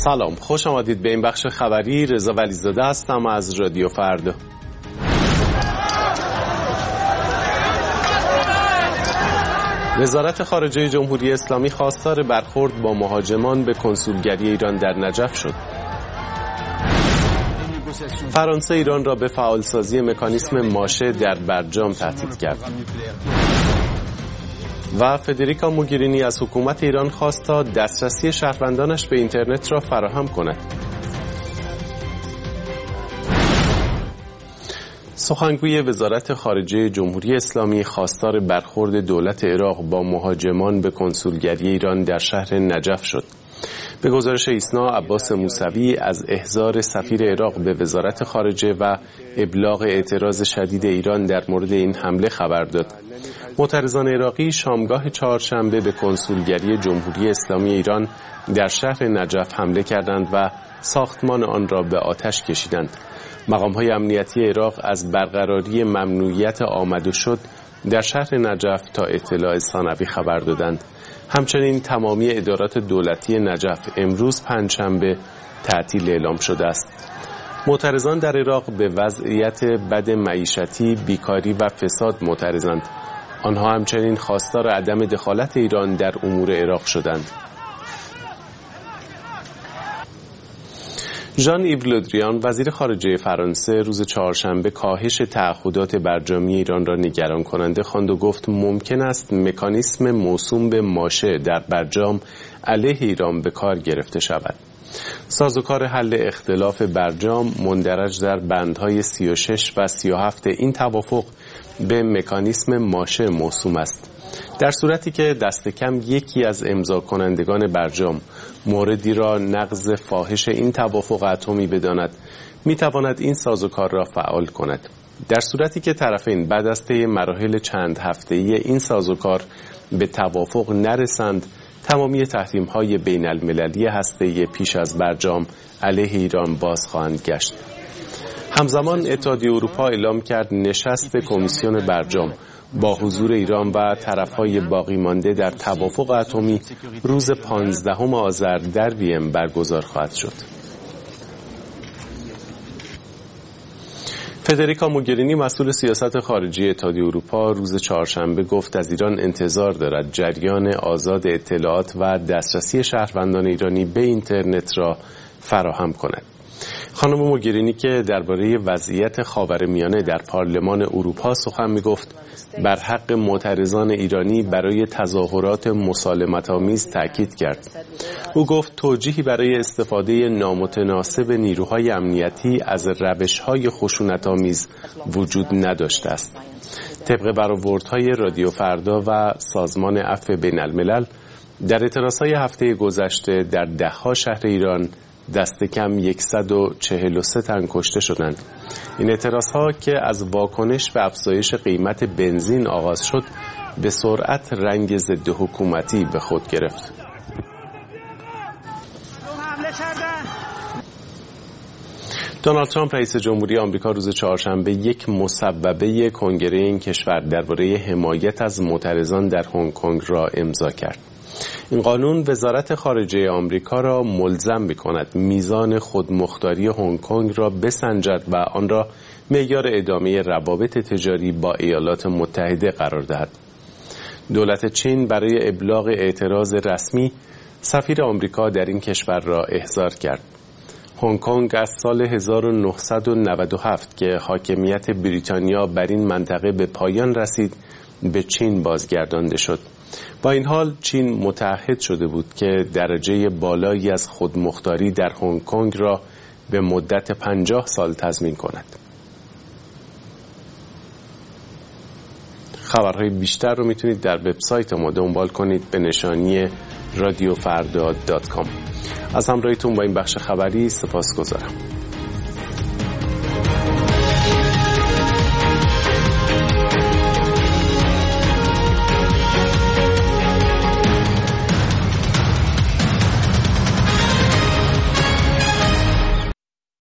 سلام، خوش آمدید به این بخش خبری. رضا ولیزاده هستم از رادیو فردا. وزارت خارجه جمهوری اسلامی خواستار برخورد با مهاجمان به کنسولگری ایران در نجف شد. فرانسه ایران را به فعالسازی مکانیسم ماشه در برجام تهدید کرد. و فدریکا موگرینی از حکومت ایران خواست تا دسترسی شهروندانش به اینترنت را فراهم کند. سخنگوی وزارت خارجه جمهوری اسلامی خواستار برخورد دولت عراق با مهاجمان به کنسولگری ایران در شهر نجف شد. به گزارش ایسنا، عباس موسوی از احضار سفیر عراق به وزارت خارجه و ابلاغ اعتراض شدید ایران در مورد این حمله خبر داد. معترضان عراقی شامگاه چهارشنبه به کنسولگری جمهوری اسلامی ایران در شهر نجف حمله کردند و ساختمان آن را به آتش کشیدند. مقام‌های امنیتی عراق از برقراری ممنوعیت آمد و شد در شهر نجف تا اطلاع ثانوی خبر دادند. همچنین تمامی ادارات دولتی نجف امروز پنجشنبه تعطیل اعلام شده است. معترضان در عراق به وضعیت بد معیشتی، بیکاری و فساد معترضند. آنها همچنین خواستار عدم دخالت ایران در امور عراق شدند. ژان ایو لودریان وزیر خارجه فرانسه روز چهارشنبه کاهش تعهدات برجامی ایران را نگران کننده خواند و گفت ممکن است مکانیسم موسوم به ماشه در برجام علیه ایران به کار گرفته شود. سازوکار حل اختلاف برجام مندرج در بندهای 36 و 37 این توافق به مکانیسم ماشه موسوم است. در صورتی که دست کم یکی از امضا کنندگان برجام موردی را نقض فاحش این توافق اتمی بداند، میتواند این سازوکار را فعال کند. در صورتی که طرفین بعد از طی مراحل چند هفته‌ای این سازوکار به توافق نرسند، تمامی تحریم‌های بین‌المللی هسته‌ای پیش از برجام علیه ایران باز خواهند گشت. همزمان اتحادیه اروپا اعلام کرد نشست کمیسیون برجام با حضور ایران و طرف‌های باقی مانده در توافق اتمی روز 15 آذر در وین برگزار خواهد شد. فدریکا موگرینی مسئول سیاست خارجی اتحادیه اروپا روز چهارشنبه گفت از ایران انتظار دارد جریان آزاد اطلاعات و دسترسی شهروندان ایرانی به اینترنت را فراهم کند. خانم موگرینی که درباره وضعیت خاورمیانه در پارلمان اروپا سخن می‌گفت، بر حق معترضان ایرانی برای تظاهرات مسالمت‌آمیز تاکید کرد. او گفت توجیهی برای استفاده نامتناسب نیروهای امنیتی از روش‌های خشونت‌آمیز وجود نداشته است. طبق برآوردهای رادیو فردا و سازمان عفو بین‌الملل، در اعتراضهای هفته گذشته در ده‌ها شهر ایران دست کم 143 تن کشته شدند. این اعتراضها که از واکنش به افزایش قیمت بنزین آغاز شد، به سرعت رنگ ضد حکومتی به خود گرفت. دونالد ترامپ رئیس جمهوری آمریکا روز چهارشنبه یک مصوبه کنگره این کشور درباره حمایت از معترضان در هنگ کنگ را امضا کرد. این قانون وزارت خارجه آمریکا را ملزم می‌کند میزان خودمختاری هنگ کنگ را بسنجد و آن را معیار ادامه روابط تجاری با ایالات متحده قرار دهد. دولت چین برای ابلاغ اعتراض رسمی سفیر آمریکا در این کشور را احضار کرد. هنگ کنگ از سال 1997 که حاکمیت بریتانیا بر این منطقه به پایان رسید به چین بازگردانده شد. با این حال چین متعهد شده بود که درجه بالایی از خودمختاری در هنگ کنگ را به مدت 50 سال تضمین کند. خبرهای بیشتر رو میتونید در وبسایت ما دنبال کنید به نشانی radiofarda.com. از همراهیتون با این بخش خبری سپاسگزارم.